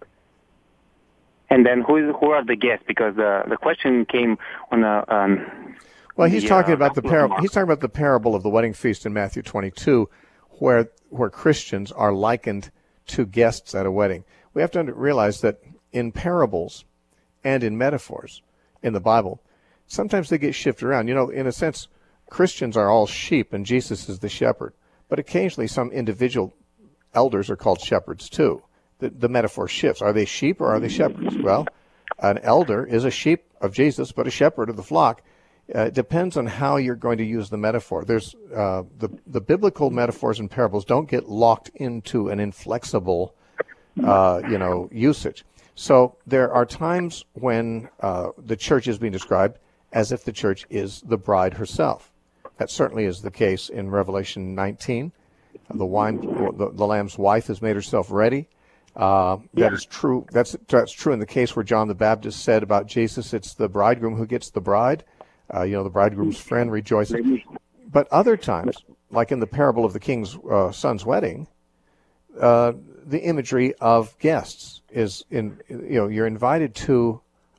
Speaker 5: And then who is who are the guests? Because the the question came on a. Um,
Speaker 1: well, he's
Speaker 5: the,
Speaker 1: talking
Speaker 5: uh,
Speaker 1: about the parable. He's talking about the parable of the wedding feast in Matthew twenty-two, where where Christians are likened to guests at a wedding. We have to realize that in parables and in metaphors in the Bible, sometimes they get shifted around. You know, in a sense, Christians are all sheep, and Jesus is the shepherd. But occasionally, some individual elders are called shepherds too. The, the metaphor shifts. Are they sheep or are they shepherds? Well, an elder is a sheep of Jesus, but a shepherd of the flock. Uh, it depends on how you're going to use the metaphor. There's uh, the the biblical metaphors and parables don't get locked into an inflexible, uh, you know, usage. So there are times when uh, the church is being described as if the church is the bride herself. That certainly is the case in Revelation nineteen. The wine, the, the Lamb's wife has made herself ready. Uh, that yeah. is true. That's that's true in the case where John the Baptist said about Jesus, it's the bridegroom who gets the bride. Uh, you know, the bridegroom's friend rejoices. But other times, like in the parable of the king's uh, son's wedding, uh, the imagery of guests is in. You know, you're invited to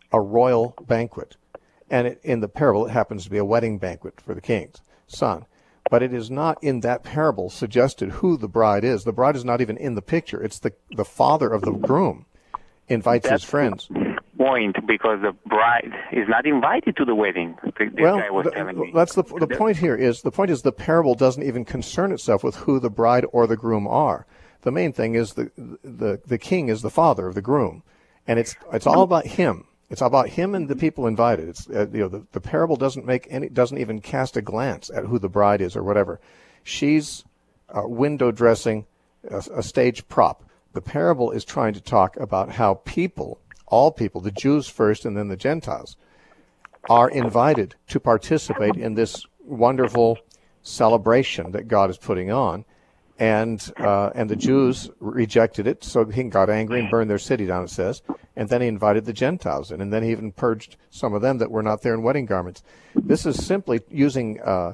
Speaker 1: a royal banquet. And it, in the parable, it happens to be a wedding banquet for the king's son. But it is not in that parable suggested who the bride is. The bride is not even in the picture. It's the, the father of the groom invites
Speaker 5: That's
Speaker 1: his friends.
Speaker 5: The point, because the bride is not invited to the wedding. The, the
Speaker 1: well,
Speaker 5: guy was
Speaker 1: the,
Speaker 5: telling me.
Speaker 1: that's the the point here is the point is the parable doesn't even concern itself with who the bride or the groom are. The main thing is the the the king is the father of the groom, and it's it's all about him. It's about him and the people invited. It's uh, you know the, the parable doesn't make any doesn't even cast a glance at who the bride is or whatever. She's uh, window dressing a, a stage prop. The parable is trying to talk about how people, all people, the Jews first and then the Gentiles, are invited to participate in this wonderful celebration that God is putting on. And uh, and the Jews rejected it, so he got angry and burned their city down, it says. And then he invited the Gentiles in, and then he even purged some of them that were not there in wedding garments. This is simply using uh,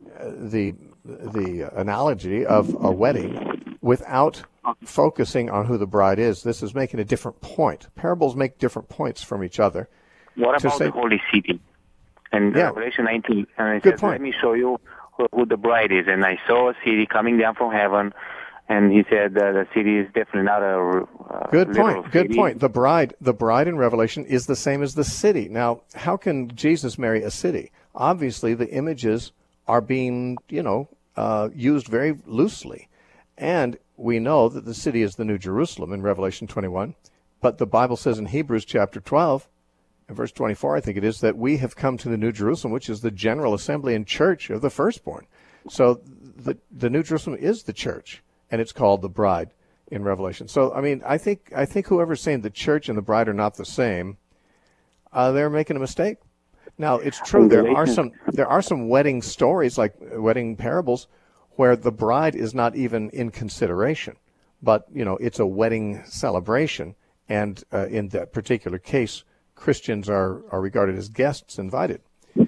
Speaker 1: the the analogy of a wedding without focusing on who the bride is. This is making a different point. Parables make different points from each other.
Speaker 5: What about
Speaker 1: say,
Speaker 5: the holy city? And
Speaker 1: yeah,
Speaker 5: Revelation nineteen, and it
Speaker 1: good
Speaker 5: says,
Speaker 1: point.
Speaker 5: let me show you who, who the bride is. And I saw a city coming down from heaven, and he said uh, the city is definitely not a uh,
Speaker 1: good point. Good
Speaker 5: city.
Speaker 1: point. The bride, the bride in Revelation is the same as the city. Now, how can Jesus marry a city? Obviously, the images are being, you know, uh, used very loosely, and we know that the city is the New Jerusalem in Revelation twenty-one. But the Bible says in Hebrews chapter twelve, in verse twenty-four, I think it is, that we have come to the New Jerusalem, which is the general assembly and church of the firstborn. So the the New Jerusalem is the church, and it's called the bride in Revelation. So, I mean, I think I think whoever's saying the church and the bride are not the same, uh, they're making a mistake. Now, it's true there are some there are some wedding stories, like wedding parables, where the bride is not even in consideration, but you know it's a wedding celebration, and uh, in that particular case, Christians are, are regarded as guests invited.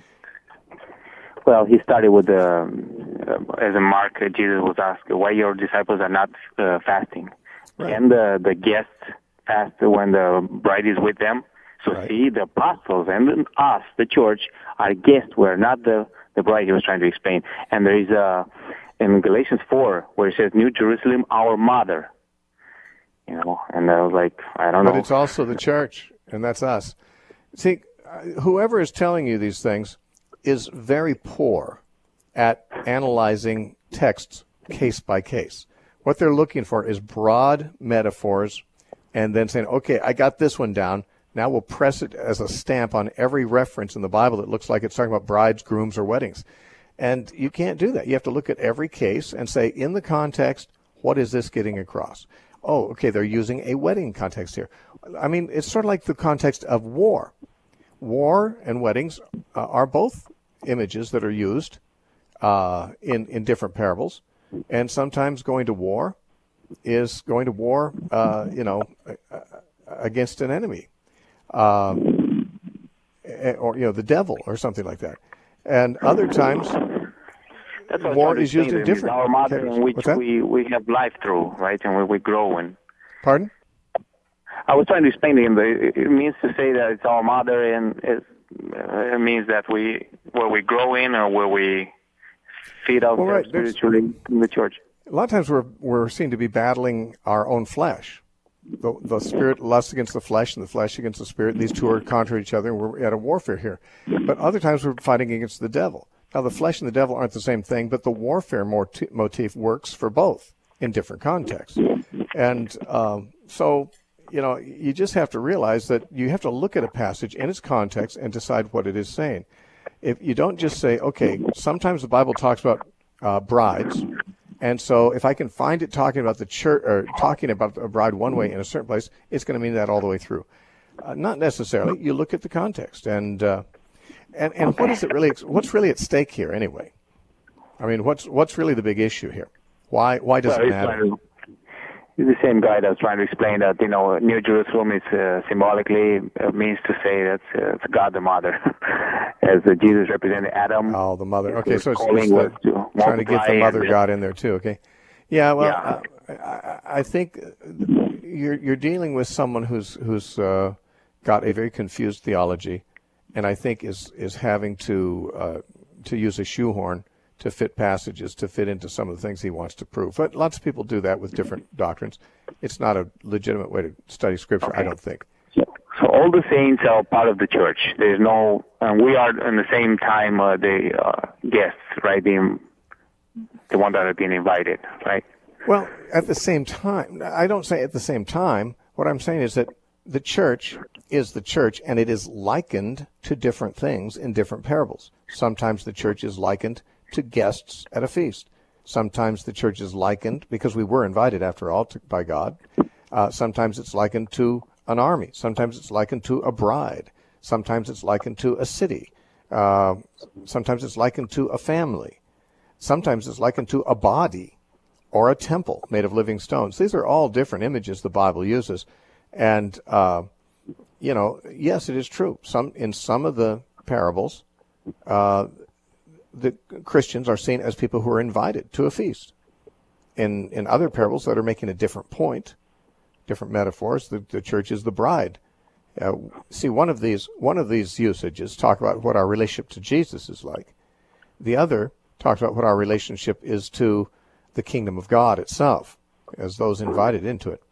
Speaker 5: Well, he started with the, uh, as a Mark, uh, Jesus was asked, why your disciples are not uh, fasting?
Speaker 1: Right.
Speaker 5: Can the, the guests fast when the bride is with them? So
Speaker 1: Right.
Speaker 5: see, the apostles and us, the church, are guests. We're not the, the bride he was trying to explain. And there is a, in Galatians four, where it says, New Jerusalem, our mother. You know, and I was like, I don't know.
Speaker 1: But it's also the church, and that's us. See, whoever is telling you these things is very poor at analyzing texts case by case. What they're looking for is broad metaphors and then saying, okay, I got this one down. Now we'll press it as a stamp on every reference in the Bible that looks like it's talking about brides, grooms, or weddings. And you can't do that. You have to look at every case and say, in the context, what is this getting across? Oh, okay, they're using a wedding context here. I mean, it's sort of like the context of war. War and weddings uh, are both images that are used uh, in, in different parables. And sometimes going to war is going to war, uh, you know, against an enemy. Um, or, you know, the devil or something like that. And other times,
Speaker 5: That's what
Speaker 1: war is used in different
Speaker 5: our mother
Speaker 1: cases.
Speaker 5: in which
Speaker 1: What's that?
Speaker 5: we, we have life through, right, and where we grow in.
Speaker 1: Pardon?
Speaker 5: I was trying to explain to him that it means to say that it's our mother, and it, uh, it means that we where we grow in or where we feed ourselves
Speaker 1: Well, right.
Speaker 5: spiritually in the church.
Speaker 1: A lot of times we're we're seen to be battling our own flesh. The, the spirit lusts against the flesh, and the flesh against the spirit. These two are contrary to each other, and we're at a warfare here. But other times we're fighting against the devil. Now, the flesh and the devil aren't the same thing, but the warfare moti- motif works for both in different contexts. And um, so, you know, you just have to realize that you have to look at a passage in its context and decide what it is saying. If you don't just say, okay, sometimes the Bible talks about uh, brides, and so if I can find it talking about the church or talking about a bride one way in a certain place, it's going to mean that all the way through. Uh, not necessarily. You look at the context, and uh, and and what is it really? What's really at stake here, anyway? I mean, what's what's really the big issue here? Why why does
Speaker 5: well,
Speaker 1: it matter?
Speaker 5: He's the same guy that was trying to explain that, you know, New Jerusalem is uh, symbolically uh, means to say that uh, it's God the Mother, as uh, Jesus represented Adam.
Speaker 1: Oh, the mother. Okay, so it's,
Speaker 5: calling
Speaker 1: it's the,
Speaker 5: was to
Speaker 1: trying to get the
Speaker 5: multiply
Speaker 1: mother
Speaker 5: and-
Speaker 1: God in there too. Okay, yeah. Well,
Speaker 5: Yeah.
Speaker 1: uh, I, I think you're you're dealing with someone who's who's uh, got a very confused theology, and I think is is having to uh, to use a shoehorn to fit passages, to fit into some of the things he wants to prove. But lots of people do that with different doctrines. It's not a legitimate way to study Scripture, okay. I don't think.
Speaker 5: So, so all the saints are part of the church. There's no, and we are in the same time uh, the uh, guests, right? The, the one that are being invited, right?
Speaker 1: Well, at the same time, I don't say at the same time. What I'm saying is that the church is the church, and it is likened to different things in different parables. Sometimes the church is likened to guests at a feast. Sometimes the church is likened, because we were invited after all to, by God. Uh, sometimes it's likened to an army. Sometimes it's likened to a bride. Sometimes it's likened to a city. Uh, sometimes it's likened to a family. Sometimes it's likened to a body or a temple made of living stones. These are all different images the Bible uses. And, uh, you know, yes, it is true. Some in some of the parables, uh, the Christians are seen as people who are invited to a feast. In in other parables that are making a different point, different metaphors, the, the church is the bride. Uh, see, one of these one of these usages talk about what our relationship to Jesus is like. The other talks about what our relationship is to the kingdom of God itself, as those invited into it.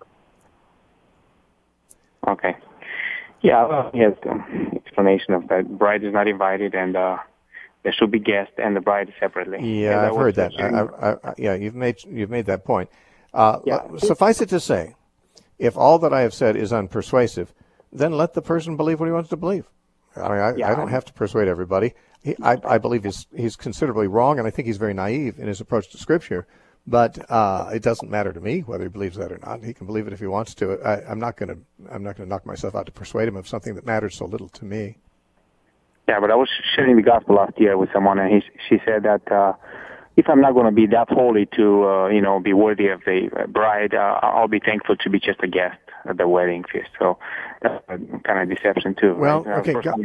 Speaker 5: Okay. Yeah, well, he has the explanation of that. Bride is not invited, and uh, there should be guests and the bride separately.
Speaker 1: Yeah, I've heard that. I, I, I, yeah, you've made you've made that point. Uh, yeah. Suffice it to say, if all that I have said is unpersuasive, then let the person believe what he wants to believe. I mean, I, yeah, I don't have to persuade everybody. He, I, I believe he's he's considerably wrong, and I think he's very naive in his approach to Scripture. But uh, it doesn't matter to me whether he believes that or not. He can believe it if he wants to. I, I'm not going to. I'm not going to knock myself out to persuade him of something that matters so little to me.
Speaker 5: Yeah, but I was sharing the gospel last year with someone, and he, she said that uh, if I'm not going to be that holy to, uh, you know, be worthy of the bride, uh, I'll be thankful to be just a guest at the wedding feast. So that's a kind of deception too.
Speaker 1: Well,
Speaker 5: right?
Speaker 1: okay. God,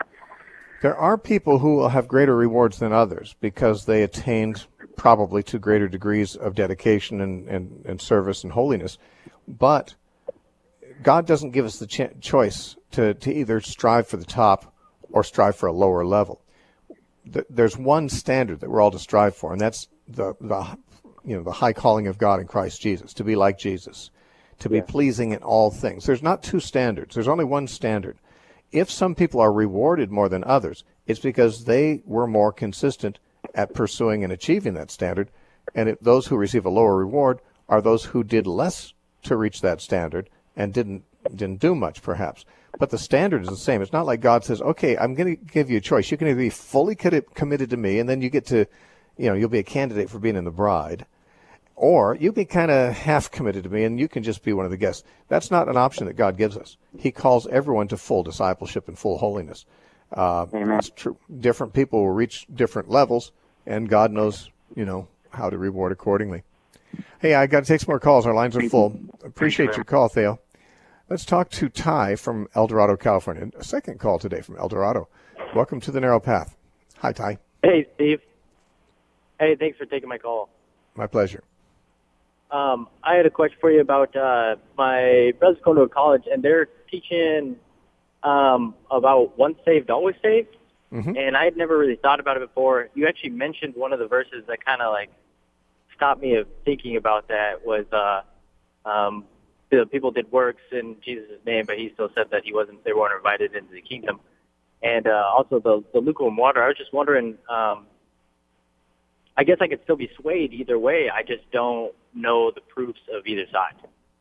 Speaker 1: there are people who will have greater rewards than others because they attained probably to greater degrees of dedication and, and, and service and holiness. But God doesn't give us the ch- choice to, to either strive for the top or strive for a lower level. There's one standard that we're all to strive for, and that's the, the you know the high calling of God in Christ Jesus, to be like Jesus, to be yeah. pleasing in all things. There's not two standards. There's only one standard. If some people are rewarded more than others, it's because they were more consistent at pursuing and achieving that standard, and it, those who receive a lower reward are those who did less to reach that standard and didn't didn't do much, perhaps. But the standard is the same. It's not like God says, okay, I'm going to give you a choice. You can either be fully committed to me, and then you get to, you know, you'll be a candidate for being in the bride, or you be kind of half committed to me, and you can just be one of the guests. That's not an option that God gives us. He calls everyone to full discipleship and full holiness. Uh, it's true. Different people will reach different levels, and God knows, you know, how to reward accordingly. Hey, I got to take some more calls. Our lines are full. Appreciate your call, Theo. Let's talk to Ty from El Dorado, California. A second call today from El Dorado. Welcome to the Narrow Path. Hi, Ty.
Speaker 6: Hey, Steve. Hey, thanks for taking my call.
Speaker 1: My pleasure.
Speaker 6: Um, I had a question for you about uh, my brother's going to a college, and they're teaching um, about once saved, always saved. Mm-hmm. And I had never really thought about it before. You actually mentioned one of the verses that kind of like stopped me of thinking about that was uh, um, the people did works in Jesus' name, but he still said that he wasn't. They weren't invited into the kingdom. And uh, also the the lukewarm water. I was just wondering. Um, I guess I could still be swayed either way. I just don't know the proofs of either side.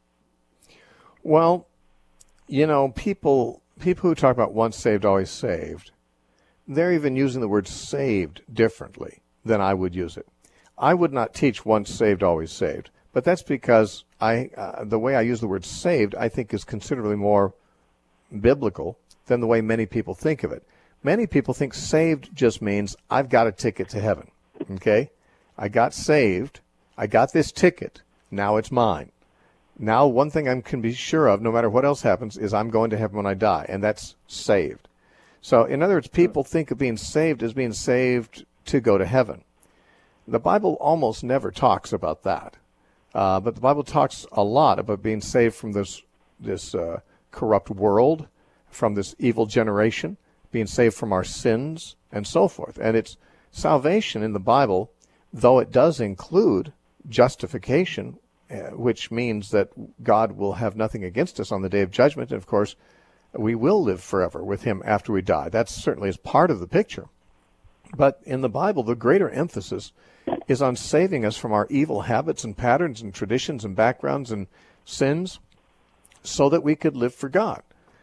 Speaker 1: Well, you know, people people who talk about once saved, always saved, they're even using the word saved differently than I would use it. I would not teach once saved, always saved, but that's because I uh, the way I use the word saved, I think, is considerably more biblical than the way many people think of it. Many people think saved just means I've got a ticket to heaven. Okay? I got saved. I got this ticket. Now it's mine. Now one thing I can be sure of, no matter what else happens, is I'm going to heaven when I die, and that's saved. So, in other words, people think of being saved as being saved to go to heaven. The Bible almost never talks about that. Uh, but the Bible talks a lot about being saved from this this uh, corrupt world, from this evil generation, being saved from our sins, and so forth. And it's salvation in the Bible, though it does include justification, uh, which means that God will have nothing against us on the day of judgment. And, of course, we will live forever with him after we die. That certainly is part of the picture. But in the Bible, the greater emphasis is on saving us from our evil habits and patterns and traditions and backgrounds and sins so that we could live for God.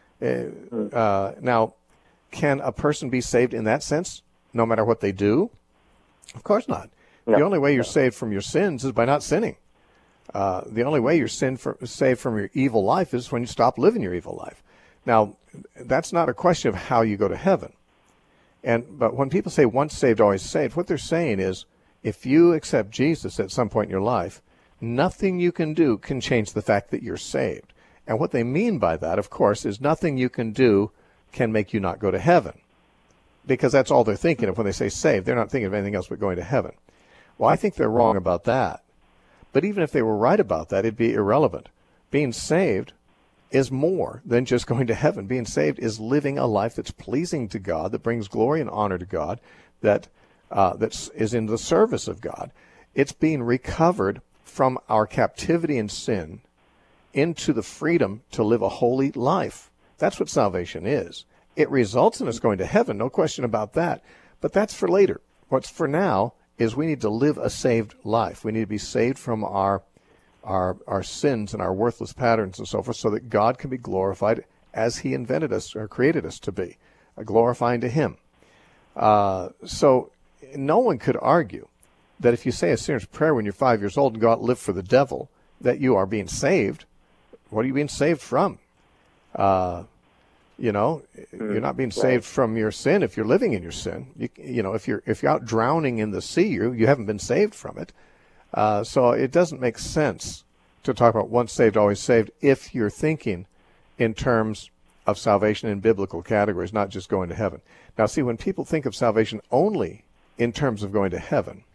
Speaker 1: Uh, uh, now, can a person be saved in that sense, no matter what they do? Of course not. No. The only way you're saved from your sins is by not sinning. Uh, the only way you're sin for, saved from your evil life is when you stop living your evil life. Now, that's not a question of how you go to heaven. And but when people say once saved, always saved, what they're saying is if you accept Jesus at some point in your life, nothing you can do can change the fact that you're saved. And what they mean by that, of course, is nothing you can do can make you not go to heaven. Because that's all they're thinking of when they say saved. They're not thinking of anything else but going to heaven. Well, I think they're wrong about that. But even if they were right about that, it'd be irrelevant. Being saved is more than just going to heaven. Being saved is living a life that's pleasing to God, that brings glory and honor to God, that uh, that is in the service of God. It's being recovered from our captivity in sin into the freedom to live a holy life. That's what salvation is. It results in us going to heaven, no question about that. But that's for later. What's for now is we need to live a saved life. We need to be saved from our our our sins and our worthless patterns and so forth, so that God can be glorified as he invented us or created us to be, uh, glorifying to him. Uh, so no one could argue that if you say a sinner's prayer when you're five years old and go out and live for the devil, that you are being saved. What are you being saved from? Uh, you know, you're not being saved from your sin if you're living in your sin. You, you know, if you're if you're out drowning in the sea, you you haven't been saved from it. Uh, so it doesn't make sense to talk about once saved, always saved if you're thinking in terms of salvation in biblical categories, not just going to heaven. Now, see, when people think of salvation only in terms of going to heaven,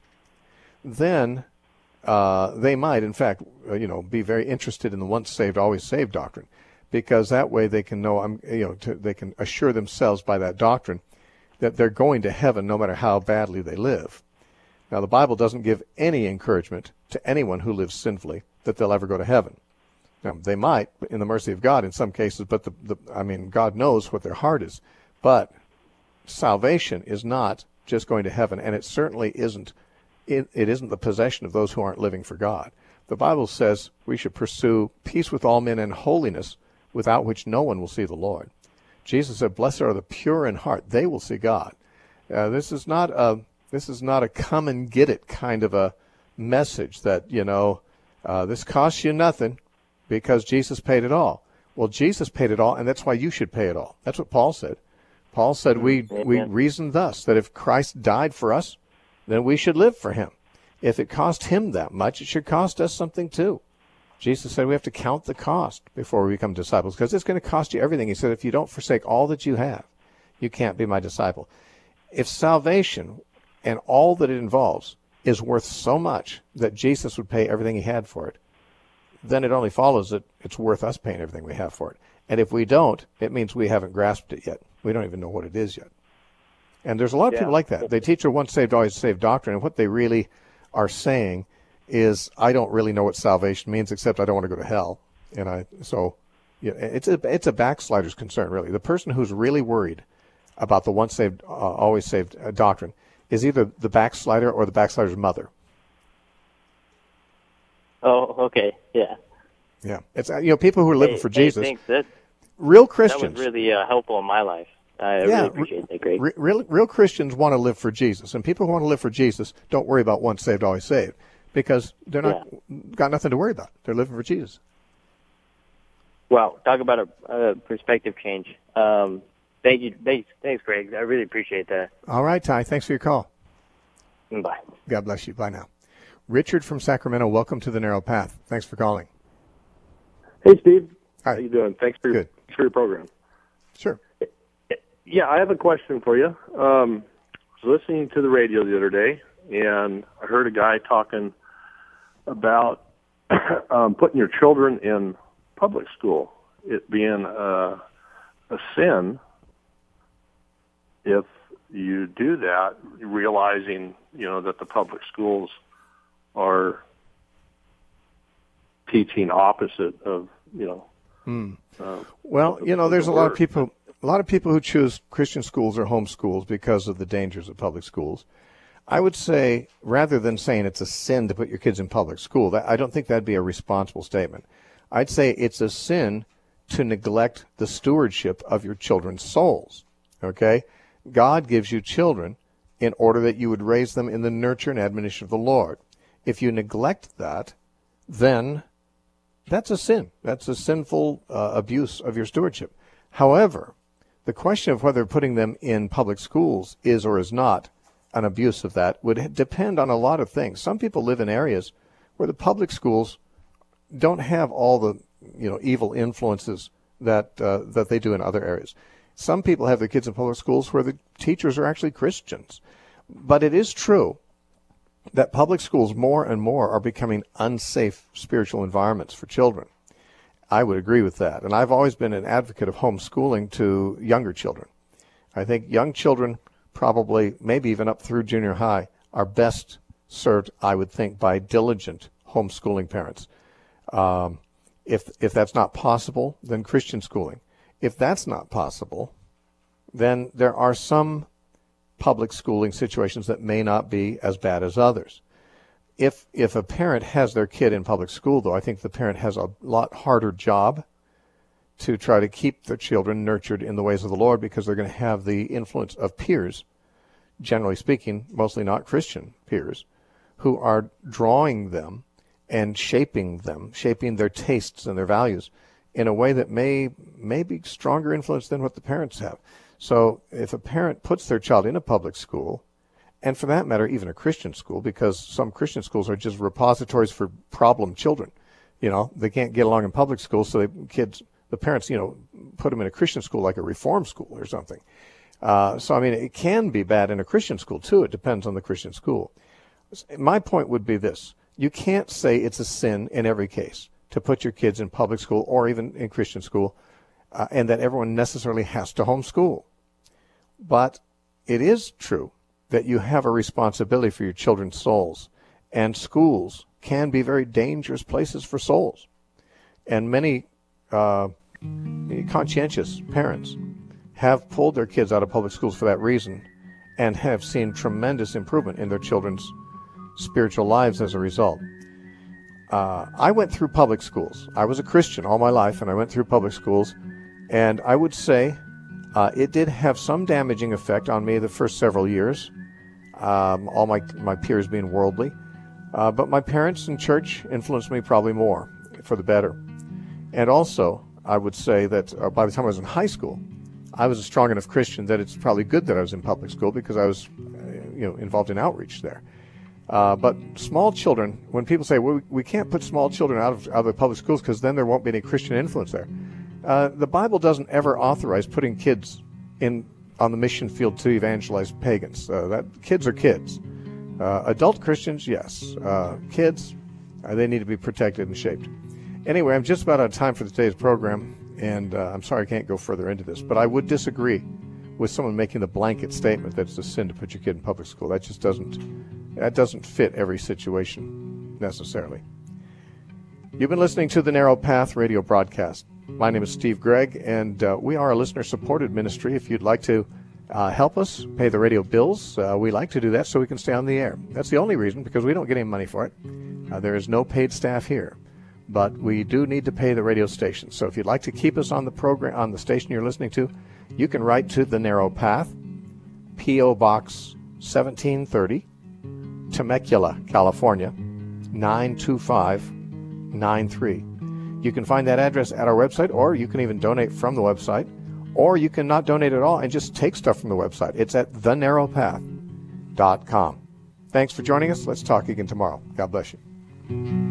Speaker 1: then uh, they might, in fact, uh, you know, be very interested in the once saved, always saved doctrine, because that way they can know, um, you know, to, they can assure themselves by that doctrine that they're going to heaven no matter how badly they live. Now, the Bible doesn't give any encouragement to anyone who lives sinfully that they'll ever go to heaven. Now, they might, in the mercy of God, in some cases, but the, the I mean, God knows what their heart is. But salvation is not just going to heaven, and it certainly isn't. It, it isn't the possession of those who aren't living for God. The Bible says we should pursue peace with all men and holiness, without which no one will see the Lord. Jesus said, "Blessed are the pure in heart; they will see God." Uh, this is not a This is not a come and get it kind of a message that, you know, uh, this costs you nothing because Jesus paid it all. Well, Jesus paid it all, and that's why you should pay it all. That's what Paul said. Paul said we, we reason thus, that if Christ died for us, then we should live for him. If it cost him that much, it should cost us something too. Jesus said we have to count the cost before we become disciples, because it's going to cost you everything. He said, if you don't forsake all that you have, you can't be my disciple. If salvation and all that it involves is worth so much that Jesus would pay everything he had for it, then it only follows that it's worth us paying everything we have for it. And if we don't, it means we haven't grasped it yet. We don't even know what it is yet. And there's a lot of yeah. people like that. They teach a once saved, always saved doctrine, and what they really are saying is, I don't really know what salvation means, except I don't want to go to hell. And I so yeah, it's a it's a backslider's concern, really. The person who's really worried about the once saved, uh, always saved uh, doctrine is either the backslider or the backslider's mother.
Speaker 6: Oh, okay, yeah.
Speaker 1: Yeah, it's you know people who are living
Speaker 6: hey,
Speaker 1: for Jesus.
Speaker 6: Hey, thanks. That,
Speaker 1: real Christians.
Speaker 6: That was really uh, helpful in my life. I
Speaker 1: yeah,
Speaker 6: really appreciate that. Great.
Speaker 1: Re- real, real Christians want to live for Jesus, and people who want to live for Jesus don't worry about once saved, always saved, because they're not yeah. got nothing to worry about. They're living for Jesus.
Speaker 6: Well, talk about a, a perspective change. Um, thank you, thanks, thanks, Greg. I really appreciate that.
Speaker 1: All right, Ty. Thanks for your call.
Speaker 6: Bye.
Speaker 1: God bless you. Bye now. Richard from Sacramento, welcome to the Narrow Path. Thanks for calling.
Speaker 7: Hey, Steve.
Speaker 1: Hi.
Speaker 7: How you doing? Thanks for your,
Speaker 1: Good.
Speaker 7: thanks for your program.
Speaker 1: Sure.
Speaker 7: Yeah, I have a question for you. Um, I was listening to the radio the other day, and I heard a guy talking about um, putting your children in public school. it being a, a sin if you do that, realizing, you know, that the public schools are teaching opposite of, you know.
Speaker 1: Mm.
Speaker 7: Uh,
Speaker 1: well,
Speaker 7: of,
Speaker 1: you know,
Speaker 7: of
Speaker 1: there's
Speaker 7: the
Speaker 1: a lot
Speaker 7: word.
Speaker 1: of people, a lot of people who choose Christian schools or home schools because of the dangers of public schools. I would say, rather than saying it's a sin to put your kids in public school, that, I don't think that'd be a responsible statement. I'd say it's a sin to neglect the stewardship of your children's souls, okay? God gives you children in order that you would raise them in the nurture and admonition of the Lord. If you neglect that, then that's a sin. That's a sinful uh, abuse of your stewardship. However, the question of whether putting them in public schools is or is not an abuse of that would depend on a lot of things. Some people live in areas where the public schools don't have all the, you know, evil influences that uh, that they do in other areas. Some people have their kids in public schools where the teachers are actually Christians. But it is true that public schools more and more are becoming unsafe spiritual environments for children. I would agree with that. And I've always been an advocate of homeschooling to younger children. I think young children, probably maybe even up through junior high, are best served, I would think, by diligent homeschooling parents. Um, if if that's not possible, then Christian schooling. If that's not possible, then there are some public schooling situations that may not be as bad as others. If if a parent has their kid in public school, though, I think the parent has a lot harder job to try to keep their children nurtured in the ways of the Lord, because they're going to have the influence of peers, generally speaking, mostly not Christian peers, who are drawing them and shaping them, shaping their tastes and their values in a way that may may be stronger influence than what the parents have. So if a parent puts their child in a public school, and for that matter, even a Christian school, because some Christian schools are just repositories for problem children. You know, they can't get along in public schools, so they, kids, the parents, you know, put them in a Christian school like a reform school or something. Uh, so, I mean, it can be bad in a Christian school, too. It depends on the Christian school. My point would be this. You can't say it's a sin in every case to put your kids in public school or even in Christian school, uh, and that everyone necessarily has to homeschool. But it is true that you have a responsibility for your children's souls, and schools can be very dangerous places for souls. And many uh, conscientious parents have pulled their kids out of public schools for that reason and have seen tremendous improvement in their children's spiritual lives as a result. Uh, I went through public schools. I was a Christian all my life, and I went through public schools, and I would say uh, it did have some damaging effect on me the first several years, um, all my, my peers being worldly. Uh, but my parents and church influenced me probably more for the better. And also, I would say that uh, by the time I was in high school, I was a strong enough Christian that it's probably good that I was in public school, because I was, uh, you know, involved in outreach there. Uh, but small children, when people say, well, we can't put small children out of, out of the public schools because then there won't be any Christian influence there. Uh, the Bible doesn't ever authorize putting kids in on the mission field to evangelize pagans. Uh, that kids are kids. Uh, adult Christians, yes. Uh, kids, uh, they need to be protected and shaped. Anyway, I'm just about out of time for today's program, and uh, I'm sorry I can't go further into this, but I would disagree with someone making the blanket statement that it's a sin to put your kid in public school. That just doesn't, that doesn't fit every situation necessarily. You've been listening to the Narrow Path radio broadcast. My name is Steve Gregg, and uh, we are a listener-supported ministry. If you'd like to uh, help us pay the radio bills, uh, we like to do that so we can stay on the air. That's the only reason, because we don't get any money for it. Uh, there is no paid staff here, but we do need to pay the radio station. So if you'd like to keep us on the program, on the station you're listening to, you can write to The Narrow Path, P O. Box seventeen thirty, Temecula, California, nine two five nine three. You can find that address at our website, or you can even donate from the website, or you can not donate at all and just take stuff from the website. It's at the narrow path dot com. Thanks for joining us. Let's talk again tomorrow. God bless you.